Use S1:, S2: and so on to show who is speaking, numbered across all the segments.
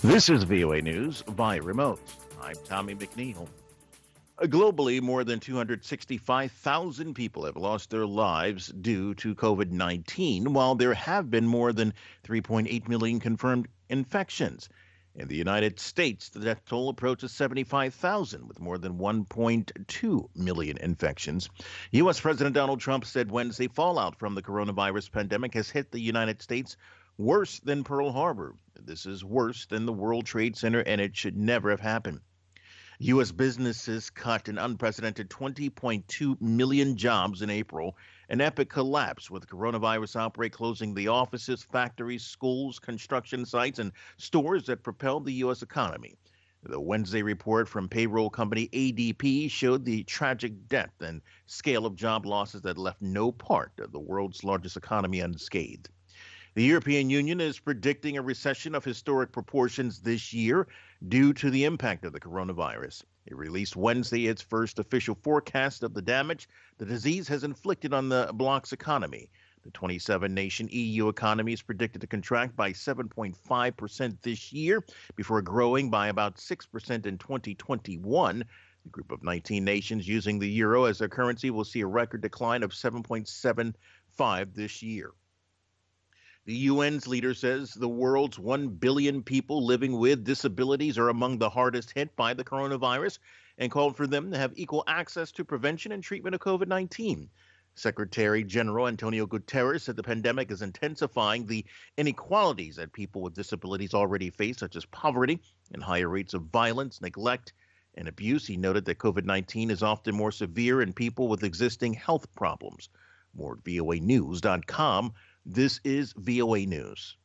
S1: This is VOA News by remote. I'm Tommy McNeil. Globally, more than 265,000 people have lost their lives due to COVID 19, while there have been more than 3.8 million confirmed infections. In the United States, the death toll approaches 75,000, with more than 1.2 million infections. U.S. President Donald Trump said Wednesday fallout from the coronavirus pandemic has hit the United States worse than Pearl Harbor. This is worse than the World Trade Center, and it should never have happened. U.S. businesses cut an unprecedented 20.2 million jobs in April, an epic collapse with the coronavirus outbreak closing the offices, factories, schools, construction sites, and stores that propelled the U.S. economy. The Wednesday report from payroll company ADP showed the tragic depth and scale of job losses that left no part of the world's largest economy unscathed. The European Union is predicting a recession of historic proportions this year due to the impact of the coronavirus. It released Wednesday its first official forecast of the damage the disease has inflicted on the bloc's economy. The 27-nation EU economy is predicted to contract by 7.5% this year before growing by about 6% in 2021. The group of 19 nations using the euro as their currency will see a record decline of 7.75 this year. The UN's leader says the world's 1 billion people living with disabilities are among the hardest hit by the coronavirus and called for them to have equal access to prevention and treatment of COVID-19. Secretary General Antonio Guterres said the pandemic is intensifying the inequalities that people with disabilities already face, such as poverty and higher rates of violence, neglect, and abuse. He noted that COVID-19 is often more severe in people with existing health problems. More at voanews.com. This is VOA News.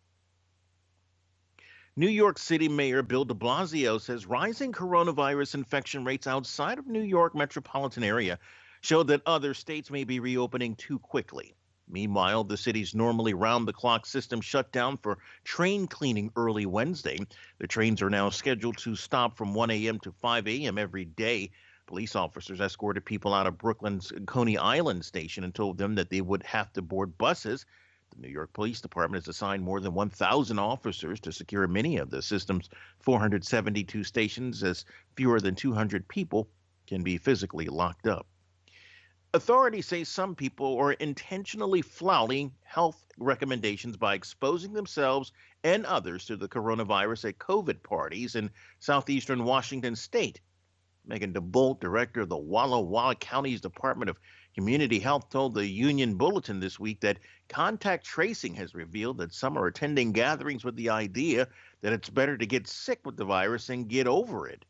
S1: New York City Mayor Bill de Blasio says rising coronavirus infection rates outside of New York metropolitan area show that other states may be reopening too quickly. Meanwhile, the city's normally round-the-clock system shut down for train cleaning early Wednesday. The trains are now scheduled to stop from 1 a.m. to 5 a.m. every day. Police officers escorted people out of Brooklyn's Coney Island station and told them that they would have to board buses. The New York Police Department has assigned more than 1,000 officers to secure many of the system's 472 stations, as fewer than 200 people can be physically locked up. Authorities say some people are intentionally flouting health recommendations by exposing themselves and others to the coronavirus at COVID parties in southeastern Washington state. Megan DeBolt, director of the Walla Walla County's Department of Community Health, told the Union Bulletin this week that contact tracing has revealed that some are attending gatherings with the idea that it's better to get sick with the virus and get over it.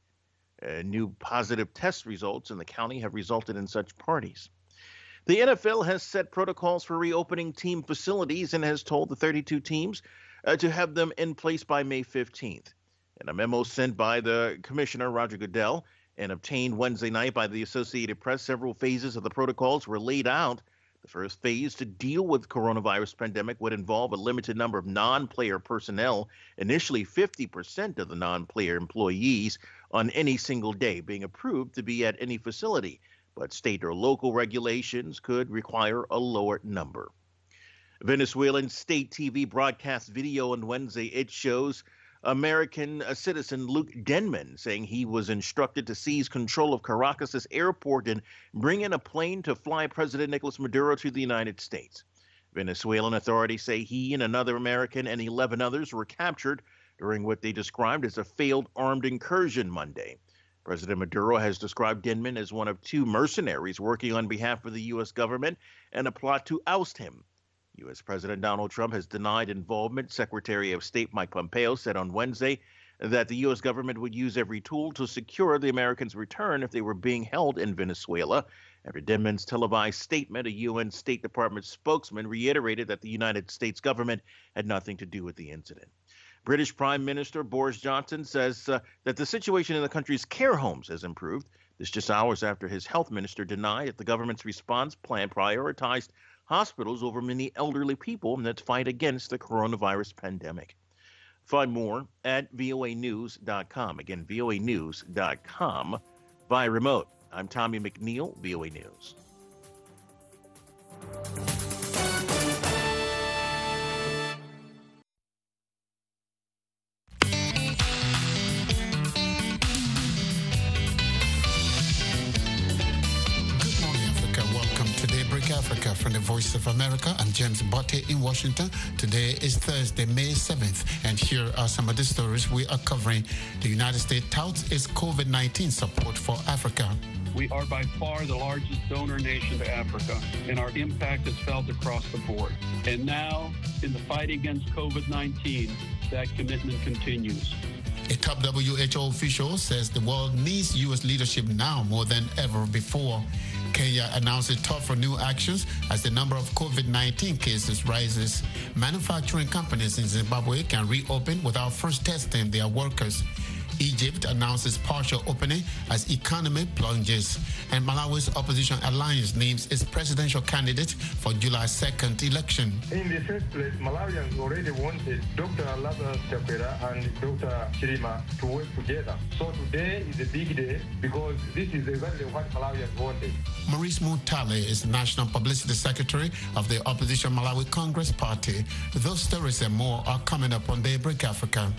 S1: New positive test results in the county have resulted in such parties. The NFL has set protocols for reopening team facilities and has told the 32 teams to have them in place by May 15th. In a memo sent by the commissioner, Roger Goodell, and obtained Wednesday night by the Associated Press, several phases of the protocols were laid out. The first phase to deal with the coronavirus pandemic would involve a limited number of non-player personnel, initially 50% of the non-player employees on any single day being approved to be at any facility, but state or local regulations could require a lower number. Venezuelan state TV broadcast video on Wednesday. It shows American citizen Luke Denman saying he was instructed to seize control of Caracas' airport and bring in a plane to fly President Nicolas Maduro to the United States. Venezuelan authorities say he and another American and 11 others were captured during what they described as a failed armed incursion Monday. President Maduro has described Denman as one of two mercenaries working on behalf of the U.S. government and a plot to oust him. U.S. President Donald Trump has denied involvement. Secretary of State Mike Pompeo said on Wednesday that the U.S. government would use every tool to secure the Americans' return if they were being held in Venezuela. After Denman's televised statement, a UN State Department spokesman reiterated that the United States government had nothing to do with the incident. British Prime Minister Boris Johnson says that the situation in the country's care homes has improved. This just hours after his health minister denied that the government's response plan prioritized hospitals over many elderly people in its fight against the coronavirus pandemic. Find more at voanews.com. Again, voanews.com via remote. I'm Tommy McNeil, VOA News.
S2: Voice of America. I'm James Botte in Washington. Today is Thursday, May 7th, and here are some of the stories we are covering. The United States touts its COVID-19 support for Africa.
S3: We are by far the largest donor nation to Africa, and our impact is felt across the board. And now, in the fight against COVID-19, that commitment continues.
S2: A top WHO official says the world needs U.S. leadership now more than ever before. Kenya announces tougher new actions as the number of COVID-19 cases rises. Manufacturing companies in Zimbabwe can reopen without first testing their workers. Egypt announces partial opening as economy plunges. And Malawi's opposition alliance names its presidential candidate for July 2nd election.
S4: In the first place, Malawians already wanted Dr. Lazarus Chakwera and Dr. Chilima to work together. So today is a big day because this is exactly what Malawians wanted.
S2: Maurice Mutale is the National Publicity Secretary of the opposition Malawi Congress Party. Those stories and more are coming up on Daybreak Africa.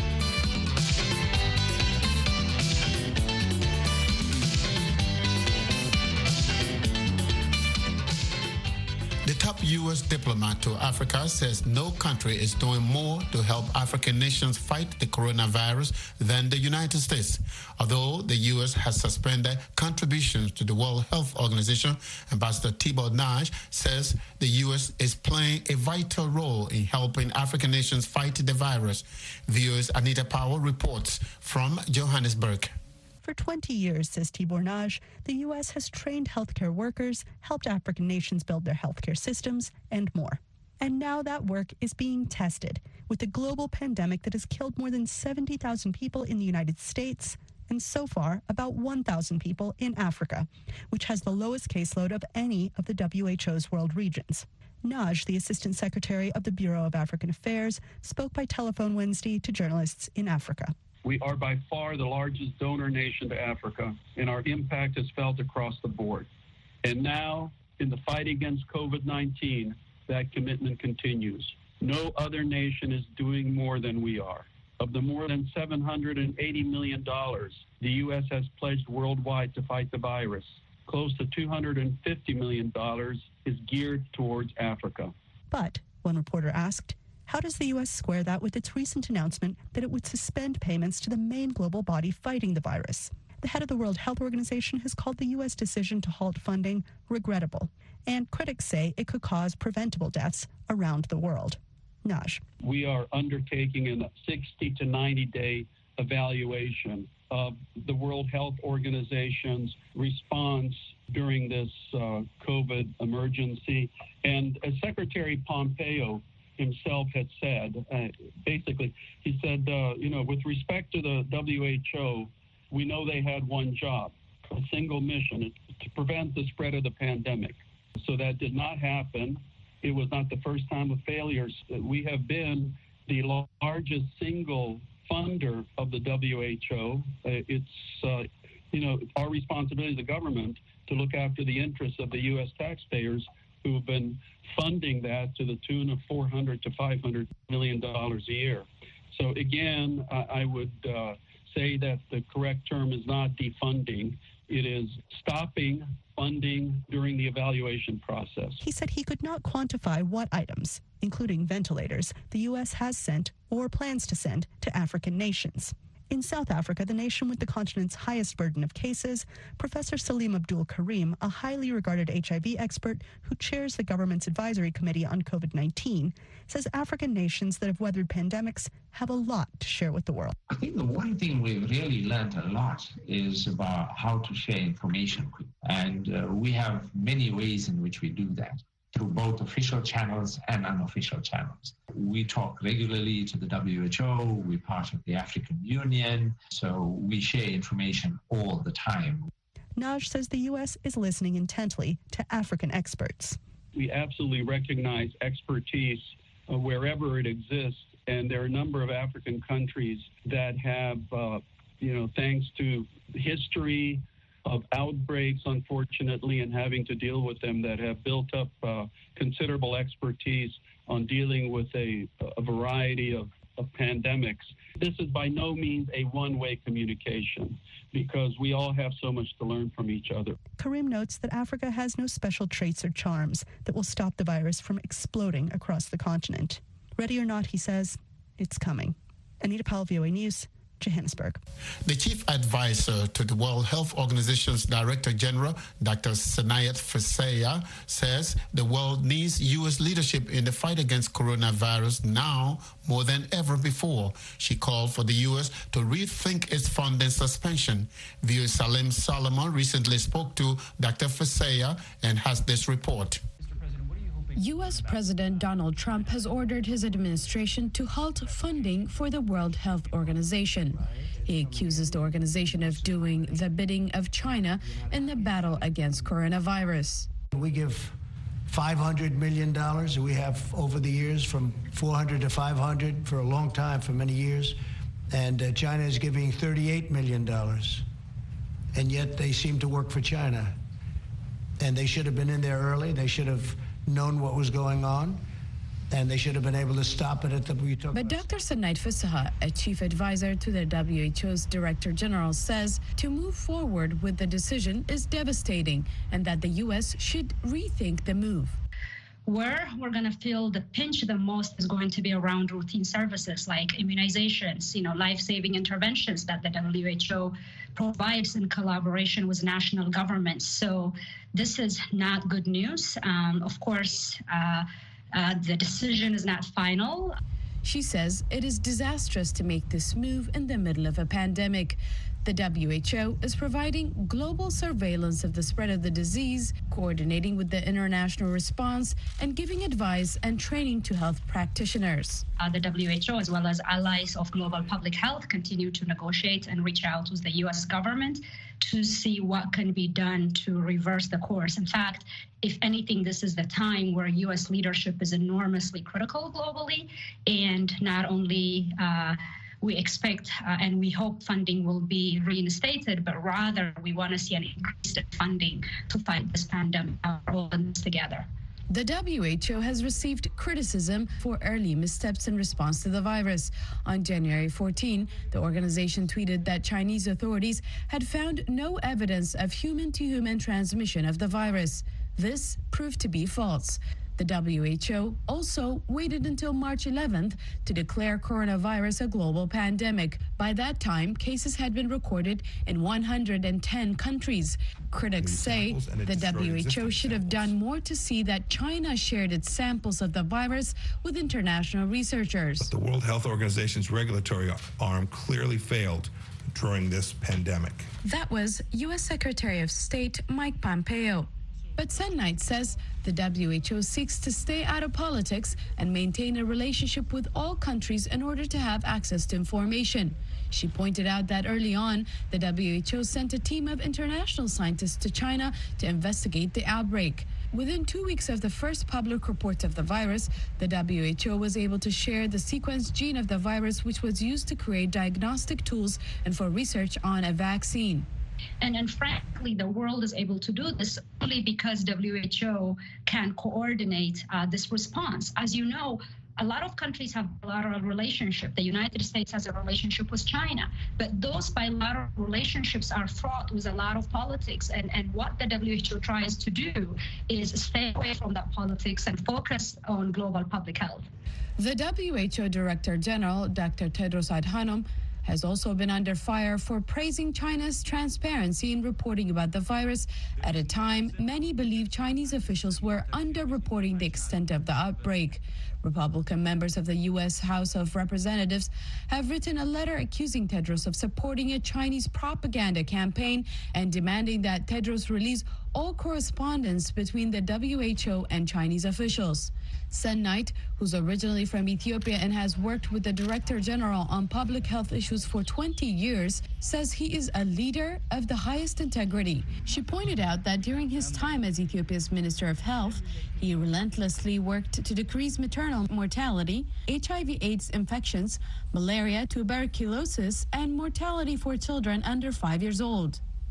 S2: The top U.S. diplomat to Africa says no country is doing more to help African nations fight the coronavirus than the United States. Although the U.S. has suspended contributions to the World Health Organization, Ambassador Tibor Nagy says the U.S. is playing a vital role in helping African nations fight the virus. VOA's Anita Powell reports from Johannesburg.
S5: For 20 years, says Tibor Nagy, the U.S. has trained healthcare workers, helped African nations build their healthcare systems, and more. And now that work is being tested with a global pandemic that has killed more than 70,000 people in the United States, and so far about 1,000 people in Africa, which has the lowest caseload of any of the WHO's world regions. Nagy, the Assistant Secretary of the Bureau of African Affairs, spoke by telephone Wednesday to journalists in Africa.
S3: We are by far the largest donor nation to Africa, and our impact is felt across the board. And now, in the fight against COVID-19, that commitment continues. No other nation is doing more than we are. Of the more than $780 million the U.S. has pledged worldwide to fight the virus, close to $250 million is geared towards Africa.
S5: But, one reporter asked, how does the U.S. square that with its recent announcement that it would suspend payments to the main global body fighting the virus? The head of the World Health Organization has called the U.S. decision to halt funding regrettable, and critics say it could cause preventable deaths around the world. Nagy.
S3: We are undertaking a 60 to 90-day evaluation of the World Health Organization's response during this COVID emergency. And as Secretary Pompeo himself had said, basically, he said, with respect to the WHO, we know they had one job, a single mission, to prevent the spread of the pandemic. So that did not happen. It was not the first time of failures. We have been the largest single funder of the WHO. It's, our responsibility as a government to look after the interests of the U.S. taxpayers who have been funding that to the tune of $400 to $500 million a year. So again, I would say that the correct term is not defunding. It is stopping funding during the evaluation process.
S5: He said he could not quantify what items, including ventilators, the U.S. has sent or plans to send to African nations. In South Africa, the nation with the continent's highest burden of cases, Professor Salim Abdul Karim, a highly regarded HIV expert who chairs the government's advisory committee on COVID-19, says African nations that have weathered pandemics have a lot to share with the world.
S6: I think the one thing we've really learned a lot is about how to share information quickly. And we have many ways in which we do that, through both official channels and unofficial channels. We talk regularly to the WHO, we're part of the African Union, so we share information all the time.
S5: Nagy says the U.S. is listening intently to African experts.
S3: We absolutely recognize expertise wherever it exists, and there are a number of African countries that have, thanks to history of outbreaks, unfortunately, and having to deal with them, that have built up considerable expertise on dealing with a variety of of pandemics. This is by no means a one-way communication because we all have so much to learn from each other.
S5: Karim notes that Africa has no special traits or charms that will stop the virus from exploding across the continent. Ready or not, he says, it's coming. Anita Powell, VOA News, Johannesburg.
S2: The chief advisor to the World Health Organization's Director General, Dr. Sanayat Faseya, says the world needs U.S. leadership in the fight against coronavirus now more than ever before. She called for the U.S. to rethink its funding suspension. VOA Salim Solomon recently spoke to Dr. Faseya and has this report.
S7: U.S. President Donald Trump has ordered his administration to halt funding for the World Health Organization. He accuses the organization of doing the bidding of China in the battle against coronavirus.
S8: We give $500 million. We have over the years from 400 to 500 for a long time, for many years. And China is giving $38 million. And yet they seem to work for China. And they should have been in there early. They should have known what was going on, and they should have been able to stop it at the...
S7: But Dr. Sanayat Faseya, a chief advisor to the WHO's Director General, says to move forward with the decision is devastating and that the U.S. should rethink the move.
S9: Where we're going to feel the pinch the most is going to be around routine services like immunizations, life-saving interventions that the WHO provides in collaboration with national governments. So this is not good news. Of course, the decision is not final.
S7: She says it is disastrous to make this move in the middle of a pandemic. The WHO is providing global surveillance of the spread of the disease, coordinating with the international response, and giving advice and training to health practitioners.
S9: The WHO, as well as allies of global public health, continue to negotiate and reach out with the U.S. government to see what can be done to reverse the course. In fact, if anything, this is the time where U.S. leadership is enormously critical globally, and not only we expect and we hope funding will be reinstated, but rather we want to see an increase in funding to fight this pandemic, all in this together.
S7: The WHO has received criticism for early missteps in response to the virus. On January 14, the organization tweeted that Chinese authorities had found no evidence of human-to-human transmission of the virus. This proved to be false. The WHO also waited until March 11th to declare coronavirus a global pandemic. By that time, cases had been recorded in 110 countries. Critics say the WHO should have done more to see that China shared its samples of the virus with international researchers.
S10: But the World Health Organization's regulatory arm clearly failed during this pandemic.
S7: That was U.S. Secretary of State Mike Pompeo. But Sanayat says the WHO seeks to stay out of politics and maintain a relationship with all countries in order to have access to information. She pointed out that early on, the WHO sent a team of international scientists to China to investigate the outbreak. Within 2 weeks of the first public reports of the virus, the WHO was able to share the sequenced gene of the virus, which was used to create diagnostic tools and for research on a vaccine.
S9: And frankly, the world is able to do this only because WHO can coordinate this response. As you know, a lot of countries have bilateral relationships. The United States has a relationship with China, but those bilateral relationships are fraught with a lot of politics. And what the WHO tries to do is stay away from that politics and focus on global public health.
S7: The WHO Director General, Dr. Tedros Adhanom, has also been under fire for praising China's transparency in reporting about the virus at a time many believe Chinese officials were underreporting the extent of the outbreak. Republican members of the U.S. House of Representatives have written a letter accusing Tedros of supporting a Chinese propaganda campaign and demanding that Tedros release all correspondence between the WHO and Chinese officials. Sanayat, who's originally from Ethiopia and has worked with the Director General on public health issues for 20 years, says he is a leader of the highest integrity. She pointed out that during his time as Ethiopia's Minister of Health, he relentlessly worked to decrease maternal mortality, HIV/AIDS infections, malaria, tuberculosis, and mortality for children under 5 years old.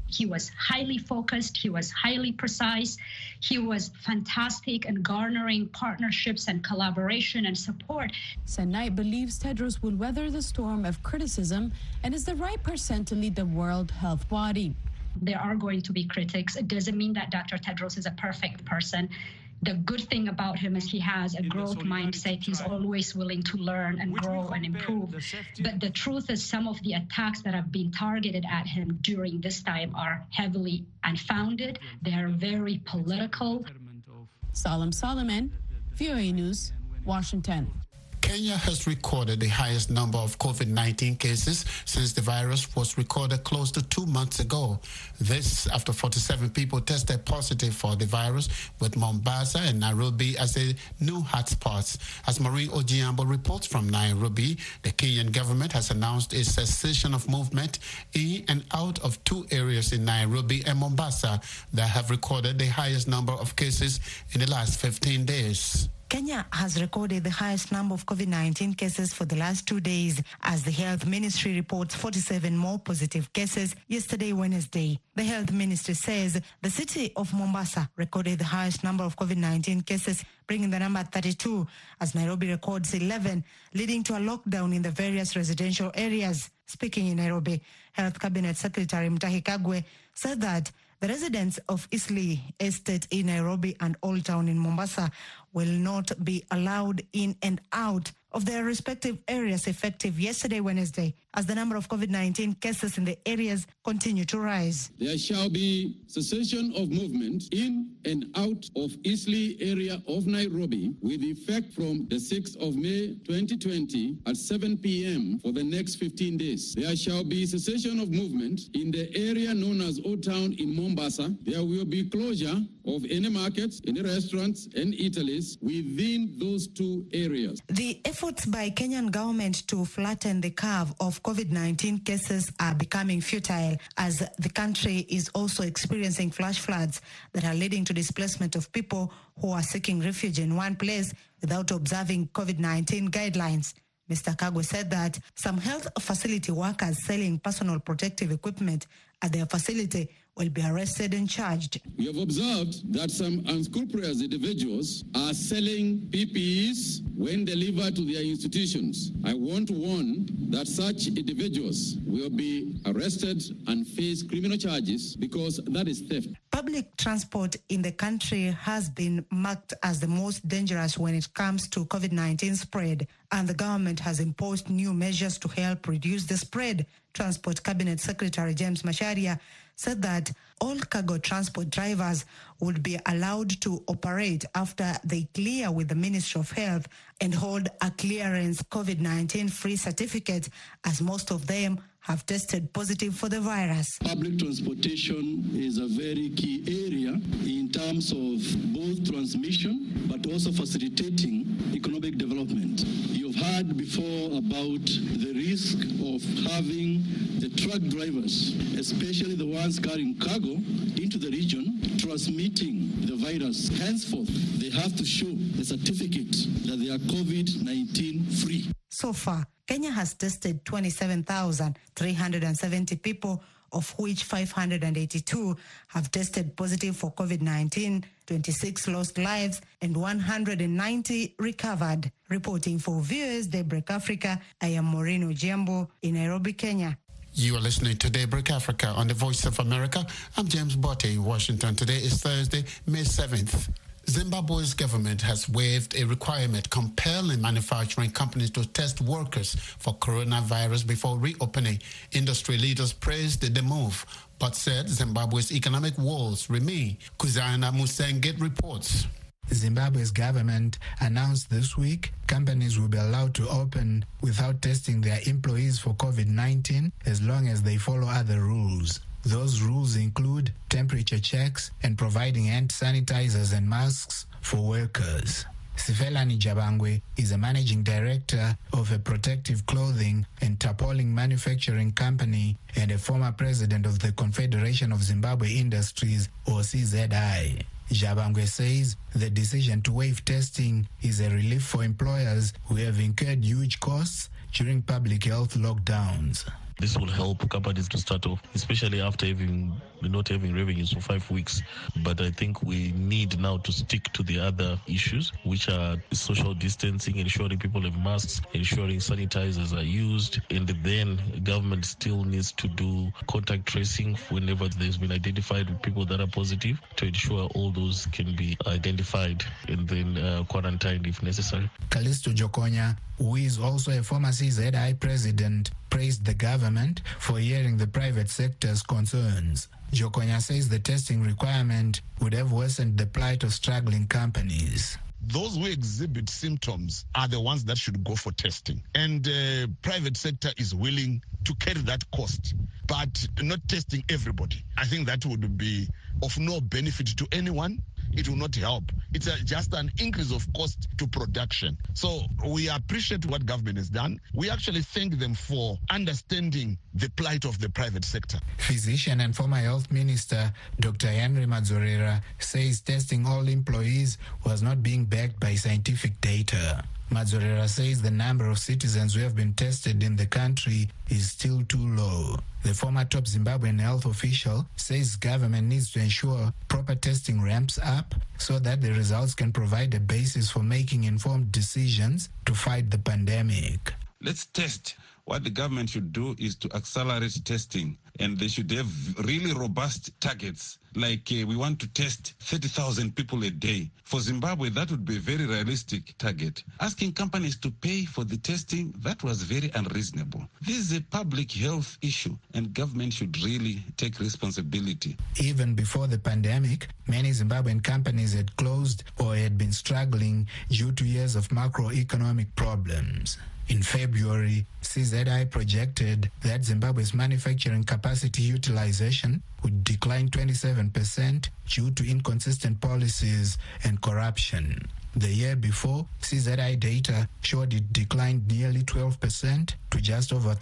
S9: He was highly focused. He was highly precise. He was fantastic in garnering partnerships and collaboration and support.
S7: Senai believes Tedros will weather the storm of criticism and is the right person to lead the World Health Body.
S9: There are going to be critics. It doesn't mean that Dr. Tedros is a perfect person. The good thing about him is he has a growth mindset. He's always willing to learn and grow and improve. But the truth is some of the attacks that have been targeted at him during this time are heavily unfounded. They are very political.
S7: Salam Solomon, VOA News, Washington.
S2: Kenya has recorded the highest number of COVID-19 cases since the virus was recorded close to 2 months ago. This after 47 people tested positive for the virus, with Mombasa and Nairobi as the new hotspots. As Maureen Ojiambo reports from Nairobi, the Kenyan government has announced a cessation of movement in and out of 2 areas in Nairobi and Mombasa that have recorded the highest number of cases in the last 15 days.
S11: Kenya has recorded the highest number of COVID-19 cases for the last 2 days as the Health Ministry reports 47 more positive cases yesterday, Wednesday. The Health Ministry says the city of Mombasa recorded the highest number of COVID-19 cases, bringing the number 32, as Nairobi records 11, leading to a lockdown in the various residential areas. Speaking in Nairobi, Health Cabinet Secretary Mutahi Kagwe said that the residents of Eastleigh Estate in Nairobi and Old Town in Mombasa will not be allowed in and out of their respective areas effective yesterday, Wednesday, as the number of COVID-19 cases in the areas continue to rise.
S12: There shall be cessation of movement in and out of Eastleigh area of Nairobi with effect from the 6th of May 2020 at 7 p.m. for the next 15 days. There shall be cessation of movement in the area known as Old Town in Mombasa. There will be closure of any markets, any restaurants and eateries within those 2 areas.
S11: The efforts by Kenyan government to flatten the curve of COVID-19 cases are becoming futile as the country is also experiencing flash floods that are leading to displacement of people who are seeking refuge in one place without observing COVID-19 guidelines. Mr. Kagwe said that some health facility workers selling personal protective equipment at their facility will be arrested and charged.
S12: We have observed that some unscrupulous individuals are selling PPEs when delivered to their institutions. I want to warn that such individuals will be arrested and face criminal charges because that is theft.
S11: Public transport in the country has been marked as the most dangerous when it comes to COVID-19 spread, and the government has imposed new measures to help reduce the spread. Transport Cabinet Secretary James Macharia said that all cargo transport drivers would be allowed to operate after they clear with the Ministry of Health and hold a clearance COVID-19 free certificate, as most of them have tested positive for the virus.
S12: Public transportation is a very key area in terms of both transmission but also facilitating economic development. You've heard before about the risk of having the truck drivers, especially the ones carrying cargo into the region, transmitting the virus. Henceforth, they have to show the certificate that they are COVID-19 free.
S11: So far, Kenya has tested 27,370 people, of which 582 have tested positive for COVID-19, 26 lost lives, and 190 recovered. Reporting for Viewers Daybreak Africa, I am Maureen Ojiambo in Nairobi, Kenya.
S2: You are listening to Daybreak Africa on the Voice of America. I'm James Botte in Washington. Today is Thursday, May 7th. Zimbabwe's government has waived a requirement compelling manufacturing companies to test workers for coronavirus before reopening. Industry leaders praised the move, but said Zimbabwe's economic woes remain. Kuzana Musenge reports.
S13: Zimbabwe's government announced this week companies will be allowed to open without testing their employees for COVID-19 as long as they follow other rules. Those rules include temperature checks and providing hand sanitizers and masks for workers. Sifelani Jabangwe is a managing director of a protective clothing and tarpaulin manufacturing company and a former president of the Confederation of Zimbabwe Industries, or CZI. Jabangwe says the decision to waive testing is a relief for employers who have incurred huge costs during public health lockdowns.
S14: This will help companies to start off, especially after not having revenues for 5 weeks. But I think we need now to stick to the other issues, which are social distancing, ensuring people have masks, ensuring sanitizers are used, and then government still needs to do contact tracing whenever there's been identified with people that are positive, to ensure all those can be identified and then quarantined if necessary.
S13: Callisto Jokonya, who is also a former CZI president, praised the government for hearing the private sector's concerns. Jokonya says the testing requirement would have worsened the plight of struggling companies.
S15: Those who exhibit symptoms are the ones that should go for testing. And private sector is willing to carry that cost, but not testing everybody. I think that would be of no benefit to anyone. It will not help. It's just an increase of cost to production. So we appreciate what government has done. We actually thank them for understanding the plight of the private sector.
S13: Physician and former health minister Dr. Henry Madzorera says testing all employees was not being backed by scientific data. Madzorera says the number of citizens who have been tested in the country is still too low. The former top Zimbabwean health official says government needs to ensure proper testing ramps up so that the results can provide a basis for making informed decisions to fight the pandemic.
S16: Let's test. What the government should do is to accelerate testing, and they should have really robust targets. Like we want to test 30,000 people a day. For Zimbabwe, that would be a very realistic target. Asking companies to pay for the testing, that was very unreasonable. This is a public health issue, and government should really take responsibility.
S13: Even before the pandemic, many Zimbabwean companies had closed or had been struggling due to years of macroeconomic problems. In February, CZI projected that Zimbabwe's manufacturing capacity utilization would decline 27% due to inconsistent policies and corruption. The year before, CZI data showed it declined nearly 12% to just over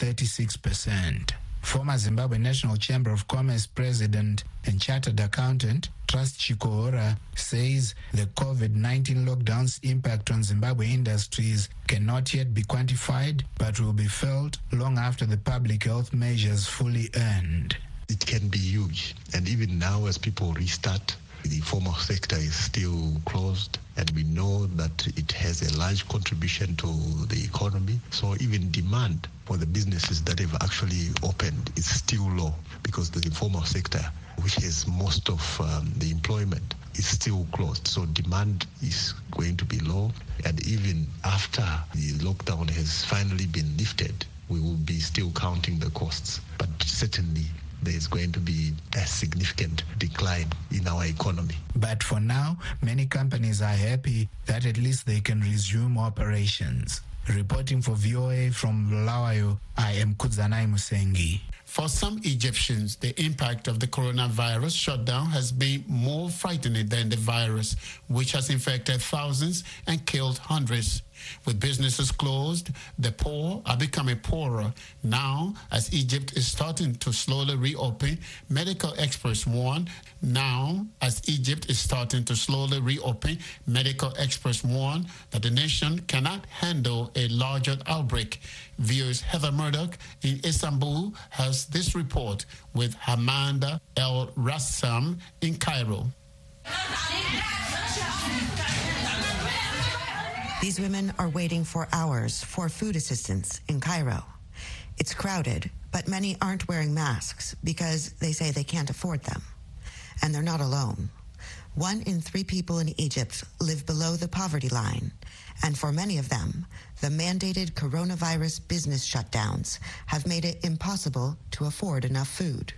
S13: 36%. Former Zimbabwe National Chamber of Commerce president and chartered accountant Trust Chikohora says the COVID-19 lockdown's impact on Zimbabwe industries cannot yet be quantified, but will be felt long after the public health measures fully end.
S17: It can be huge, and even now as people restart, the informal sector is still closed, and we know that it has a large contribution to the economy. So even demand for the businesses that have actually opened is still low, because the informal sector, which has most of the employment, is still closed. So demand is going to be low, and even after the lockdown has finally been lifted, we will be still counting the costs. But certainly there's going to be a significant decline in our economy.
S13: But for now, many companies are happy that at least they can resume operations. Reporting for VOA from Bulawayo, I am Kudzanai Musengi.
S2: For some Egyptians, the impact of the coronavirus shutdown has been more frightening than the virus, which has infected thousands and killed hundreds. With businesses closed, the poor are becoming poorer. Now, as Egypt is starting to slowly reopen, medical experts warn that the nation cannot handle a larger outbreak. VOA's Heather Murdoch in Istanbul has this report with Hamanda El Rassam in Cairo.
S18: These women are waiting for hours for food assistance in Cairo. It's crowded, but many aren't wearing masks because they say they can't afford them. And they're not alone. 1 in 3 people in Egypt live below the poverty line. And for many of them, the mandated coronavirus business shutdowns have made it impossible to afford enough food.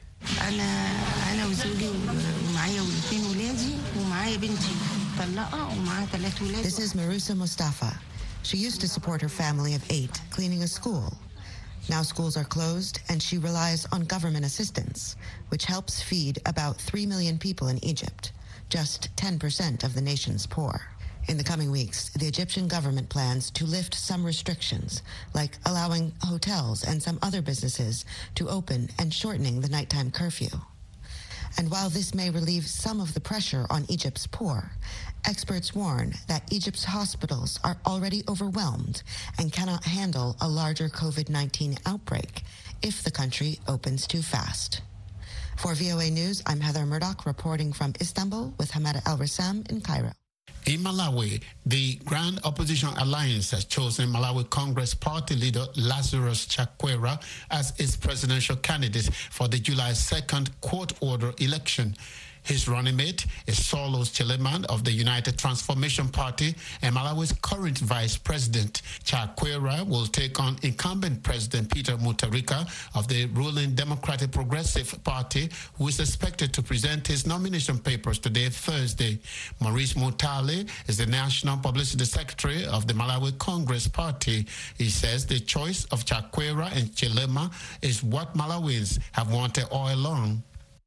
S18: This is Marusa Mustafa. She used to support her family of 8 cleaning a school. Now schools are closed and she relies on government assistance, which helps feed about 3 million people in Egypt, just 10% of the nation's poor. In the coming weeks, the Egyptian government plans to lift some restrictions, like allowing hotels and some other businesses to open and shortening the nighttime curfew. And while this may relieve some of the pressure on Egypt's poor, experts warn that Egypt's hospitals are already overwhelmed and cannot handle a larger COVID-19 outbreak if the country opens too fast. For VOA News, I'm Heather Murdoch reporting from Istanbul with Hamada El-Rassam in Cairo.
S2: In Malawi, the Grand Opposition Alliance has chosen Malawi Congress Party leader Lazarus Chakwera as its presidential candidate for the July 2nd court-order election. His running mate is Saulos Chileman of the United Transformation Party and Malawi's current vice president. Chakwera will take on incumbent President Peter Mutharika of the ruling Democratic Progressive Party, who is expected to present his nomination papers today, Thursday. Maurice Mutale is the National Publicity Secretary of the Malawi Congress Party. He says the choice of Chakwera and Chilema is what Malawians have wanted all along.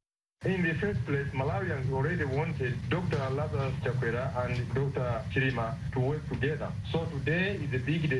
S4: In the first place, Malawians already wanted Dr. Lazarus Chakwera and Dr. Chilima to work together. So today is a big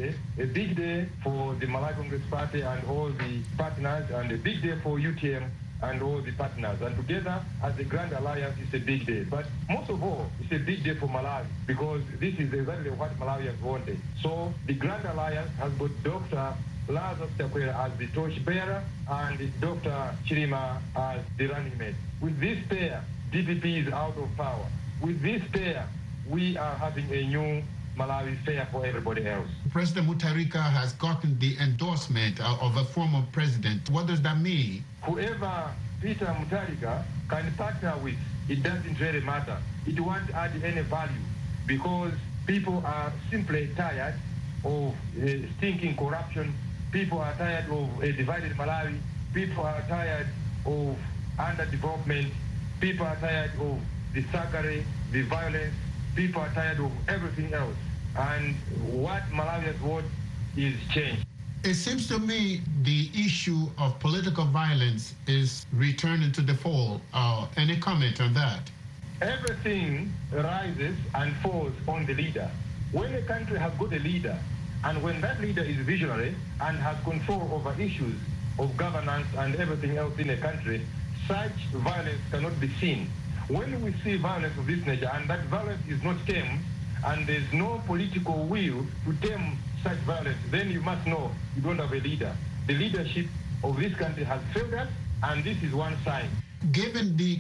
S4: day for the Malawi Congress Party and all the partners, and a big day for UTM and all the partners. And together, as a Grand Alliance, it's a big day. But most of all, it's a big day for Malawi, because this is exactly what Malawians wanted. So the Grand Alliance has got Dr. Lazarus Chakwera as the torchbearer and Dr. Chilima as the running mate. With this pair, DPP is out of power. With this pair, we are having a new Malawi fair for everybody else.
S2: President Mutharika has gotten the endorsement of a former president. What does that mean?
S4: Whoever Peter Mutharika can partner with, it doesn't really matter. It won't add any value, because people are simply tired of stinking corruption. People are tired of a divided Malawi. People are tired of underdevelopment. People are tired of the thuggery, the violence. People are tired of everything else. And what Malawians want is change.
S2: It seems to me the issue of political violence is returning to the fore. Any comment on that?
S4: Everything rises and falls on the leader. When a country has got a leader, and when that leader is visionary and has control over issues of governance and everything else in a country, such violence cannot be seen. When we see violence of this nature, and that violence is not tamed, and there's no political will to tame such violence, then you must know you don't have a leader. The leadership of this country has failed us, and this is one sign.
S2: Given the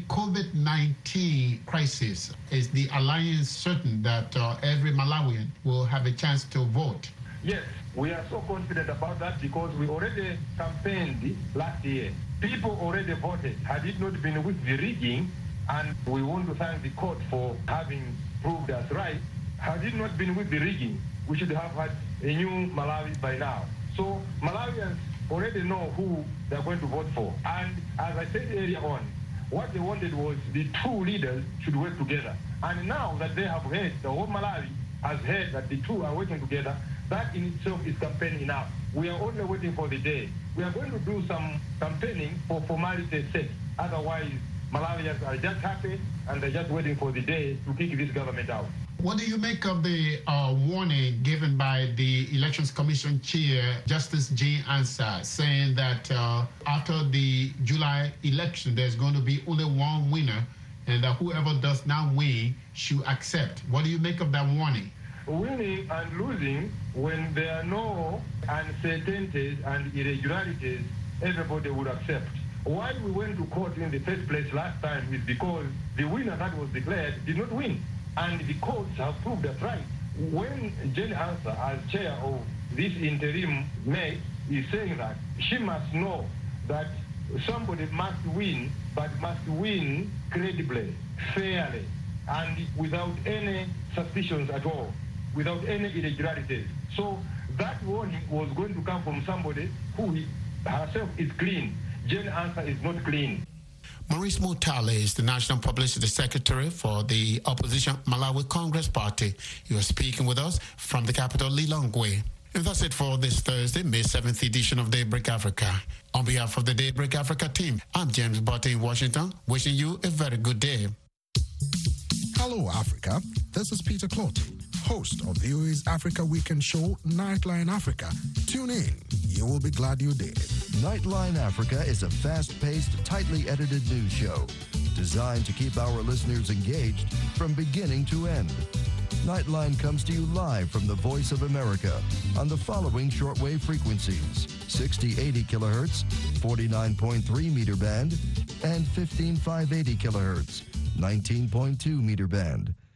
S2: COVID-19 crisis, is the alliance certain that every Malawian will have a chance to vote?
S4: Yes, we are so confident about that, because we already campaigned last year. People already voted. Had it not been with the rigging, and we want to thank the court for having proved us right, had it not been with the rigging, we should have had a new Malawi by now. So Malawians already know who they're going to vote for. And as I said earlier on, what they wanted was the two leaders should work together. And now that they have heard, the whole Malawi has heard that the two are working together, that in itself is campaigning enough. We are only waiting for the day. We are going to do some campaigning for formality's sake. Otherwise, Malawians are just happy and they're just waiting for the day to kick this government out.
S2: What do you make of the warning given by the Elections Commission Chair, Justice Jean Ansah, saying that after the July election, there's going to be only one winner, and that whoever does not win should accept? What do you make of that warning?
S4: Winning and losing, when there are no uncertainties and irregularities, everybody would accept. Why we went to court in the first place last time is because the winner that was declared did not win. And the courts have proved that right. When Jean Ansah, as chair of this interim May, is saying that, she must know that somebody must win, but must win credibly, fairly, and without any suspicions at all, without any irregularities. So that warning was going to come from somebody who herself is clean. Jean Ansah is not clean.
S2: Maurice Mutale is the National Publicity Secretary for the opposition Malawi Congress Party. You are speaking with us from the capital, Lilongwe. And that's it for this Thursday, May 7th edition of Daybreak Africa. On behalf of the Daybreak Africa team, I'm James Botte in Washington, wishing you a very good day.
S19: Hello, Africa. This is Peter Clotty, host of VOA's Africa Weekend show, Nightline Africa. Tune in. You will be glad you did.
S20: Nightline Africa is a fast-paced, tightly edited news show designed to keep our listeners engaged from beginning to end. Nightline comes to you live from the Voice of America on the following shortwave frequencies: 6080 kilohertz, 49.3 meter band, and 15580 kilohertz, 19.2 meter band.